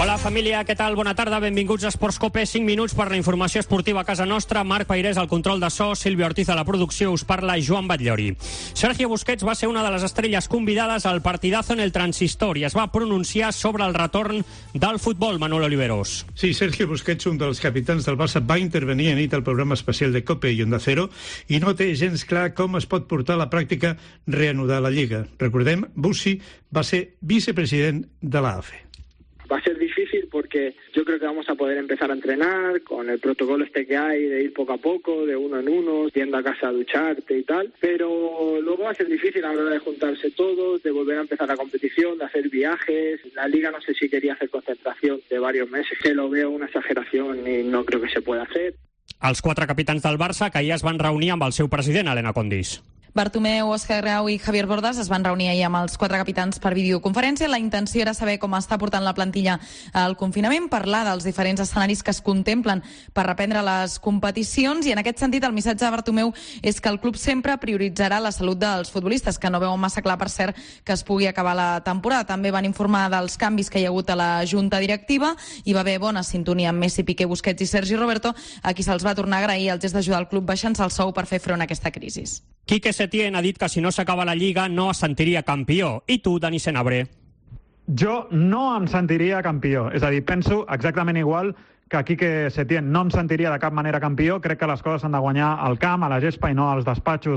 Hola família, què tal? Bona tarda, benvinguts a Esports Cope, 5 minuts per la informació esportiva a casa nostra. Marc Pairés al control de so, Sílvia Ortiz a la producció, us parla Joan Batllori. Sergio Busquets va ser una de les estrelles convidades al partidazo en el Transistor i es va pronunciar sobre el retorn del futbol, Manuel Oliveros. Sí, Sergio Busquets, un dels capitans del Barça, va intervenir anit al programa especial de Cope i Onda Cero i no té gens clar com es pot portar a la pràctica reanudar la Lliga. Recordem, Bussi va ser vicepresident de l'AFE. Va a ser difícil porque yo creo que vamos a poder empezar a entrenar con el protocolo que hay de ir poco a poco, de uno en uno, yendo a casa a ducharte y tal, pero luego va a ser difícil a la hora de juntarse todos, de volver a empezar la competición, de hacer viajes. La Liga no sé si quería hacer concentración de varios meses, que lo veo una exageración y no creo que se pueda hacer. Els 4 capitans del Barça que ahir es van reunir amb el seu president, Elena Condis. Bartomeu, Òscar Grau i Javier Bordas es van reunir ahir amb els 4 capitans per videoconferència. La intenció era saber com està portant la plantilla al confinament, parlar dels diferents escenaris que es contemplen per reprendre les competicions, i en aquest sentit el missatge de Bartomeu és que el club sempre prioritzarà la salut dels futbolistes, que no veuen massa clar, per cert, que es pugui acabar la temporada. També van informar dels canvis que hi ha hagut a la junta directiva. Hi va haver bona sintonia amb Messi, Piqué, Busquets i Sergi Roberto, a qui se'ls va tornar a agrair el gest d'ajudar el club baixant-se el sou per fer front a aquesta crisi. Quique Setién ha dit que si no s'acaba la Lliga no es sentiria campió. I tu, Dani Senabre? Jo no em sentiria campió. És a dir, penso exactament igual que Quique Setién. No em sentiria de cap manera campió. Crec que les coses s'han de guanyar al camp, a la gespa, i no als despatxos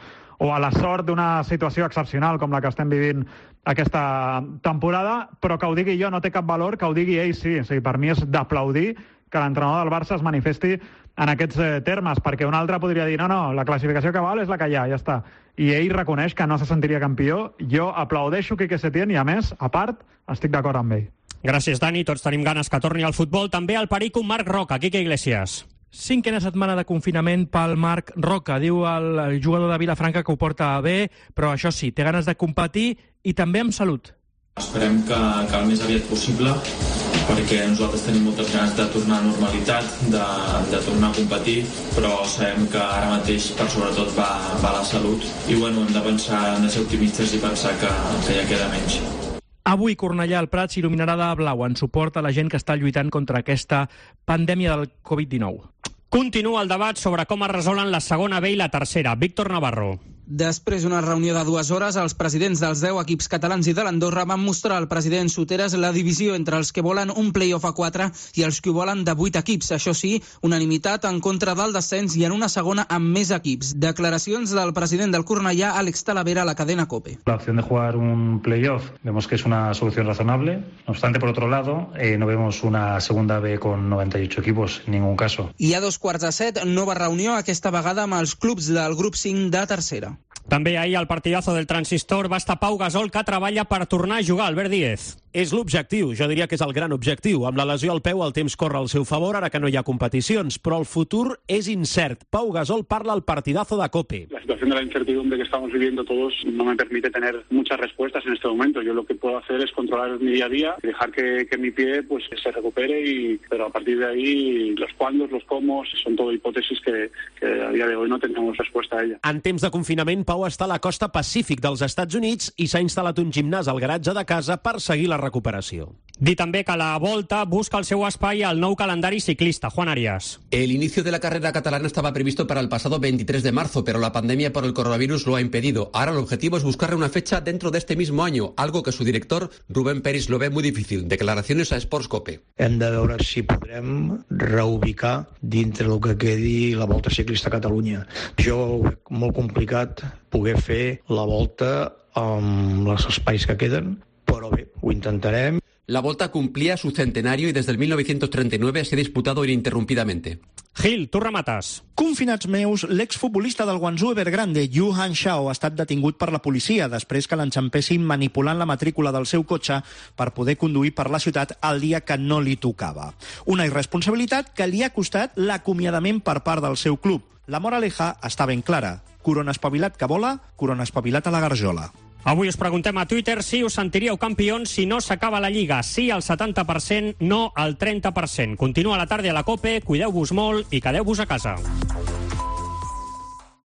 o a la sort d'una situació excepcional com la que estem vivint aquesta temporada. Però que ho digui jo no té cap valor, que ho digui ell sí. O sigui, per mi és d'aplaudir que l'entrenador del Barça es manifesti en aquests termes, perquè un altre podria dir no, la classificació que val és la que hi ha, ja està. I ell reconeix que no se sentiria campió. Jo aplaudeixo Quique Setién i, a més, a part, estic d'acord amb ell. Gràcies, Dani. Tots tenim ganes que torni al futbol. També al perico Marc Roca. Quique Iglesias. 5a setmana de confinament pel Marc Roca. Diu el jugador de Vilafranca que ho porta bé, però això sí, té ganes de competir i també amb salut. Esperem que el més aviat possible, perquè nosaltres tenim moltes ganes de tornar a normalitat, de tornar a competir, però sabem que ara mateix per sobretot va la salut i hem de ser optimistes i pensar que ja queda menys. Avui Cornellà al Prat s'il·luminarà de blau en suport a la gent que està lluitant contra aquesta pandèmia del Covid-19. Continua el debat sobre com es resolen la segona B i la tercera. Víctor Navarro. Després d'una reunió de 2 hores, els presidents dels 10 equips catalans i de l'Andorra van mostrar al president Soteras la divisió entre els que volen un play-off a 4 i els que ho volen de 8 equips. Això sí, unanimitat en contra del descens i en una segona amb més equips. Declaracions del president del Cornellà, Àlex Talavera, a la cadena COPE. La opción de jugar un play-off vemos que es una solución razonable. No obstante, por otro lado, no vemos una segunda B con 98 equipos, en ningún caso. I a 2:45, nova reunió, aquesta vegada amb els clubs del grup 5 de tercera. També ahir al partidazo del Transistor va estar Pau Gasol, que treballa per tornar a jugar. Albert Díez. És l'objectiu, jo diria que és el gran objectiu. Amb la lesió al peu el temps corre al seu favor, ara que no hi ha competicions, però el futur és incert. Pau Gasol parla al partidazo de COPE. La situación de la incertidumbre que estamos viviendo todos no me permite tener muchas respuestas en este momento. Yo lo que puedo hacer es controlar mi día a día y dejar que mi pie pues se recupere, pero a partir de ahí los cuándos, los cómo, son todo hipótesis que a día de hoy no tenemos respuesta a ella. En temps de confinament, Pau està a la costa Pacífic dels Estats Units i s'ha instal·lat un gimnàs al garatge de casa per seguir la recuperació. Dir també que la Volta busca el seu espai al nou calendari ciclista. Juan Arias. El inicio de la carrera catalana estaba previsto para el pasado 23 de marzo, pero la pandemia por el coronavirus lo ha impedido. Ahora el objetivo es buscarle una fecha dentro de este mismo año, algo que su director, Rubén Peris, lo ve muy difícil. Declaraciones a Sports Cope. Hem de veure si podrem reubicar dintre del que quedi la Volta Ciclista a Catalunya. Jo ho veig molt complicat poder fer la Volta amb els espais que queden, però bé, ho intentarem. La Volta cumplía su centenario y desde el 1939 se ha disputado ininterrumpidamente. Gil, tu remates. Confinats meus, l'exfutbolista del Guangzhou Evergrande, Yu Hanshao, ha estat detingut per la policia després que l'enxampessin manipulant la matrícula del seu cotxe per poder conduir per la ciutat el dia que no li tocava. Una irresponsabilitat que li ha costat l'acomiadament per part del seu club. La moraleja està ben clara. Corona espavilat que vola, corona espavilat a la garjola. Avui us preguntem a Twitter si us sentiríeu campions si no s'acaba la Lliga. Sí al 70%, no al 30%. Continua la tarda a la COPE, cuideu-vos molt i quedeu-vos a casa.